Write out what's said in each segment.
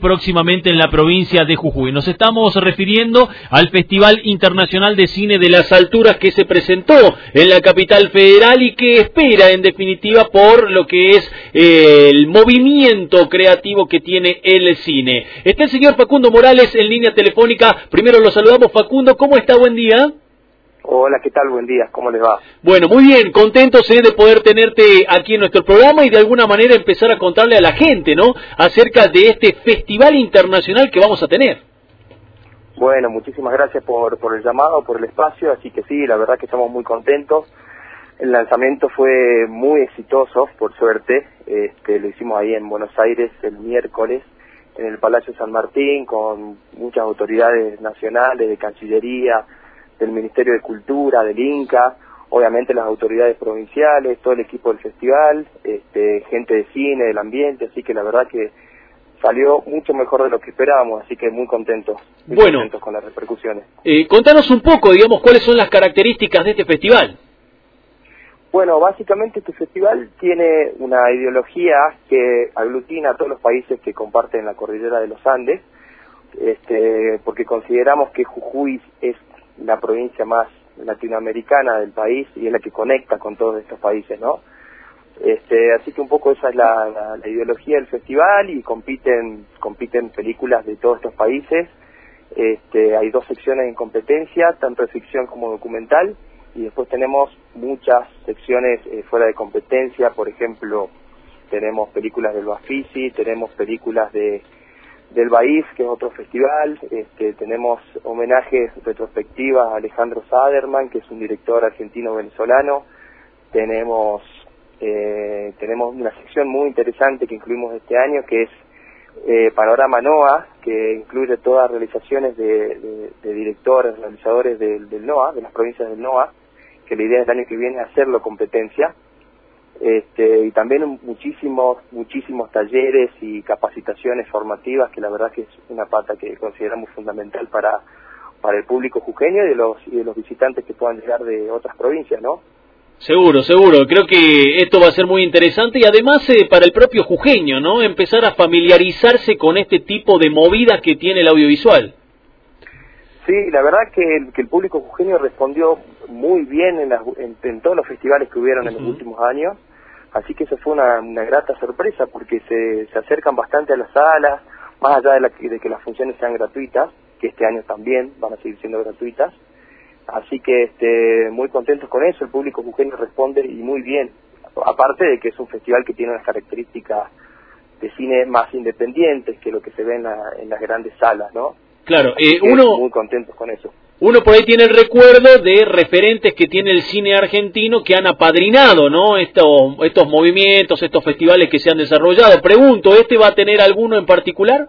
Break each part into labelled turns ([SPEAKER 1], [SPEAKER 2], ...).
[SPEAKER 1] próximamente en la provincia de Jujuy. Nos estamos refiriendo al Festival Internacional de Cine de las Alturas que se presentó en la capital federal y que espera, en definitiva, por lo que es el movimiento creativo que tiene el cine. Está el señor Facundo Morales en línea telefónica. Primero lo saludamos. Facundo, ¿cómo está? Buen día.
[SPEAKER 2] Hola, ¿qué tal? Buen día, ¿cómo les va?
[SPEAKER 1] Bueno, muy bien, contentos de poder tenerte aquí en nuestro programa y de alguna manera empezar a contarle a la gente, ¿no?, acerca de este festival internacional que vamos a tener.
[SPEAKER 2] Bueno, muchísimas gracias por el llamado, por el espacio, así que sí, la verdad que estamos muy contentos. El lanzamiento fue muy exitoso, por suerte, lo hicimos ahí en Buenos Aires el miércoles, en el Palacio San Martín, con muchas autoridades nacionales, de Cancillería, del Ministerio de Cultura, del INCA, obviamente las autoridades provinciales, todo el equipo del festival, gente de cine, del ambiente, así que la verdad que salió mucho mejor de lo que esperábamos, así que muy contentos con las repercusiones.
[SPEAKER 1] Contanos un poco, digamos, cuáles son las características de este festival.
[SPEAKER 2] Bueno, básicamente este festival tiene una ideología que aglutina a todos los países que comparten la cordillera de los Andes, porque consideramos que Jujuy es la provincia más latinoamericana del país y es la que conecta con todos estos países, ¿no? Así que un poco esa es la ideología del festival y compiten películas de todos estos países. Hay dos secciones en competencia, tanto de ficción como documental, y después tenemos muchas secciones fuera de competencia. Por ejemplo, tenemos películas del Bafisi, tenemos películas del Baif, que es otro festival, tenemos homenajes, retrospectivas a Alejandro Saderman, que es un director argentino-venezolano, tenemos una sección muy interesante que incluimos este año, que es Panorama NOA, que incluye todas realizaciones de directores, realizadores del NOA, de las provincias del NOA, que la idea es el año que viene hacerlo competencia. Y también muchísimos talleres y capacitaciones formativas, que la verdad que es una pata que consideramos fundamental para el público jujeño y de los visitantes que puedan llegar de otras provincias, ¿no?
[SPEAKER 1] Seguro, creo que esto va a ser muy interesante y además para el propio jujeño, ¿no?, empezar a familiarizarse con este tipo de movidas que tiene el audiovisual.
[SPEAKER 2] Sí, la verdad que el público jujeño respondió muy bien en todos los festivales que hubieron en los últimos años, así que eso fue una grata sorpresa, porque se acercan bastante a las salas, más allá de que las funciones sean gratuitas, que este año también van a seguir siendo gratuitas, así que muy contentos con eso. El público jujeño responde y muy bien, aparte de que es un festival que tiene unas características de cine más independientes que lo que se ve en las grandes salas, ¿no?
[SPEAKER 1] Claro,
[SPEAKER 2] muy contentos con eso.
[SPEAKER 1] Uno por ahí tiene el recuerdo de referentes que tiene el cine argentino que han apadrinado, ¿no?, estos movimientos, estos festivales que se han desarrollado. Pregunto, ¿va a tener alguno en particular?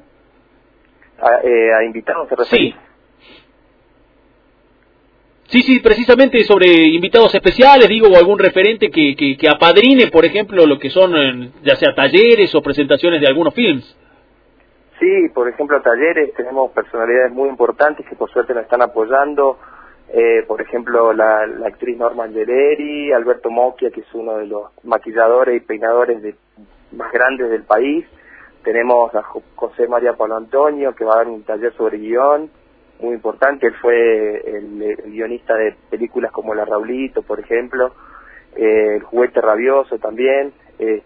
[SPEAKER 2] ¿A invitados se refiere?
[SPEAKER 1] Sí, precisamente sobre invitados especiales, digo, o algún referente que apadrine, por ejemplo, lo que son, ya sea talleres o presentaciones de algunos films.
[SPEAKER 2] Sí, por ejemplo, talleres, tenemos personalidades muy importantes que por suerte nos están apoyando, por ejemplo, la actriz Norma Angeleri, Alberto Mocchia, que es uno de los maquilladores y peinadores más grandes del país, tenemos a José María Pablo Antonio, que va a dar un taller sobre guión, muy importante. Él fue el guionista de películas como La Raulito, por ejemplo, El Juguete Rabioso también.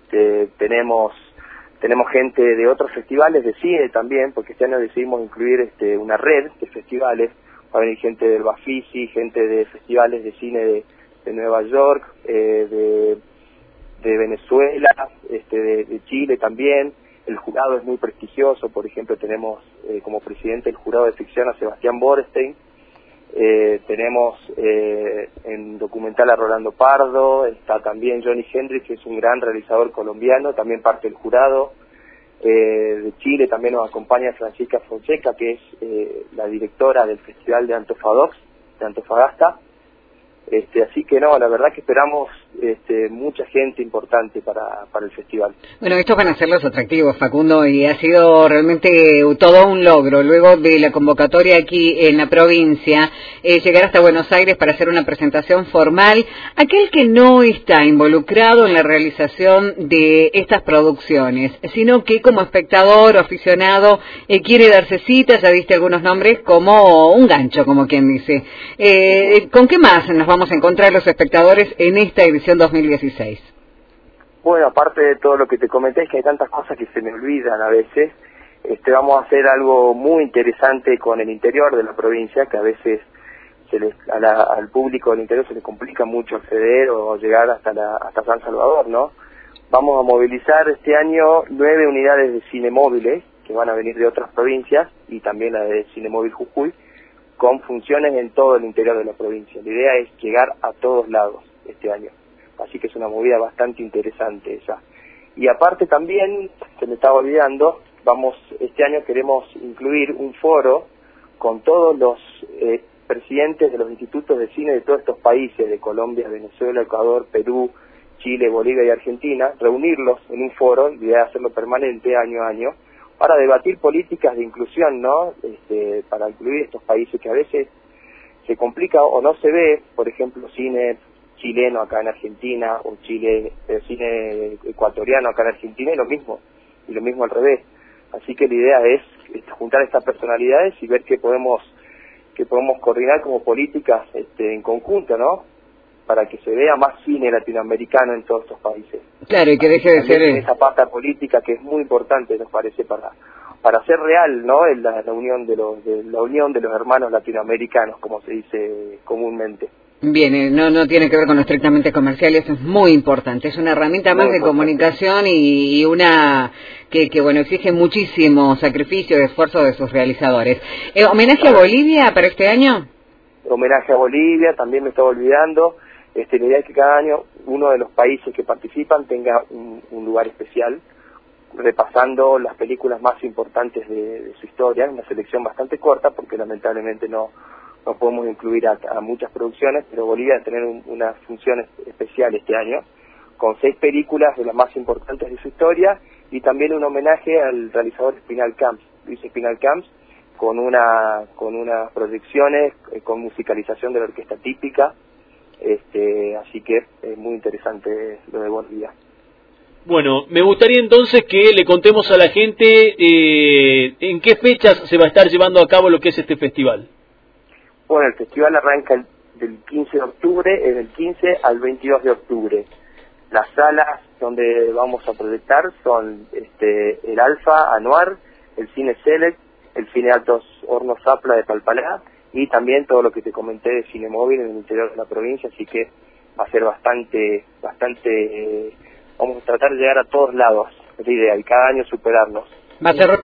[SPEAKER 2] Tenemos gente de otros festivales de cine también, porque este año decidimos incluir una red de festivales. Va a venir gente del Bafisi, gente de festivales de cine de Nueva York, de Venezuela, de Chile también. El jurado es muy prestigioso. Por ejemplo, tenemos como presidente del jurado de ficción a Sebastián Borestein. Tenemos en documental a Rolando Pardo, está también Johnny Hendrix, que es un gran realizador colombiano, también parte del jurado. De Chile también nos acompaña Francisca Fonseca, que es la directora del Festival de Antofagasta. Así que no, la verdad que esperamos mucha gente importante para el festival.
[SPEAKER 3] Bueno, estos van a ser los atractivos, Facundo, y ha sido realmente todo un logro. Luego de la convocatoria aquí en la provincia, llegar hasta Buenos Aires para hacer una presentación formal. Aquel que no está involucrado en la realización de estas producciones, sino que como espectador o aficionado quiere darse cita, ya diste algunos nombres, como un gancho, como quien dice. ¿Con qué más nos vamos a encontrar los espectadores en esta edición 2016?
[SPEAKER 2] Bueno, aparte de todo lo que te comenté, es que hay tantas cosas que se me olvidan a veces. Vamos a hacer algo muy interesante con el interior de la provincia, que a veces al público del interior se le complica mucho acceder o llegar hasta San Salvador, ¿no? Vamos a movilizar este año 9 unidades de cine móviles, que van a venir de otras provincias, y también la de Cine Móvil Jujuy, con funciones en todo el interior de la provincia. La idea es llegar a todos lados este año. Así que es una movida bastante interesante esa. Y aparte también, se me estaba olvidando, este año queremos incluir un foro con todos los presidentes de los institutos de cine de todos estos países, de Colombia, Venezuela, Ecuador, Perú, Chile, Bolivia y Argentina, reunirlos en un foro, y de hacerlo permanente año a año, para debatir políticas de inclusión, ¿no? Para incluir estos países que a veces se complica o no se ve, por ejemplo, cine chileno acá en Argentina, o cine ecuatoriano acá en Argentina, y lo mismo al revés. Así que la idea es juntar estas personalidades y ver qué podemos coordinar como políticas en conjunto, ¿no? Para que se vea más cine latinoamericano en todos estos países.
[SPEAKER 3] Claro, y que deje de ser
[SPEAKER 2] esa pata política que es muy importante, nos parece, para hacer real, ¿no? La unión de los hermanos latinoamericanos, como se dice comúnmente.
[SPEAKER 3] Bien, no tiene que ver con lo estrictamente comercial, eso es muy importante, es una herramienta más de comunicación y una que bueno, exige muchísimo sacrificio y esfuerzo de sus realizadores. ¿Homenaje a Bolivia para este año?
[SPEAKER 2] Homenaje a Bolivia, también me estaba olvidando. La idea es que cada año uno de los países que participan tenga un lugar especial, repasando las películas más importantes de su historia, una selección bastante corta porque lamentablemente no podemos incluir a muchas producciones, pero Bolivia va a tener una función especial este año, con 6 películas de las más importantes de su historia, y también un homenaje al realizador Spinal Camps, Luis Spinal Camps, con unas proyecciones, con musicalización de la orquesta típica, así que es muy interesante lo de Bolivia.
[SPEAKER 1] Bueno, me gustaría entonces que le contemos a la gente en qué fechas se va a estar llevando a cabo lo que es este festival.
[SPEAKER 2] Bueno, el festival arranca del 15 de octubre, es del 15 al 22 de octubre. Las salas donde vamos a proyectar son el Alfa Anuar, el Cine Select, el Cine Altos Hornos Zapla de Palpalá, y también todo lo que te comenté de cine móvil en el interior de la provincia, así que va a ser bastante, vamos a tratar de llegar a todos lados, es la idea, y cada año superarnos.
[SPEAKER 3] Va a ser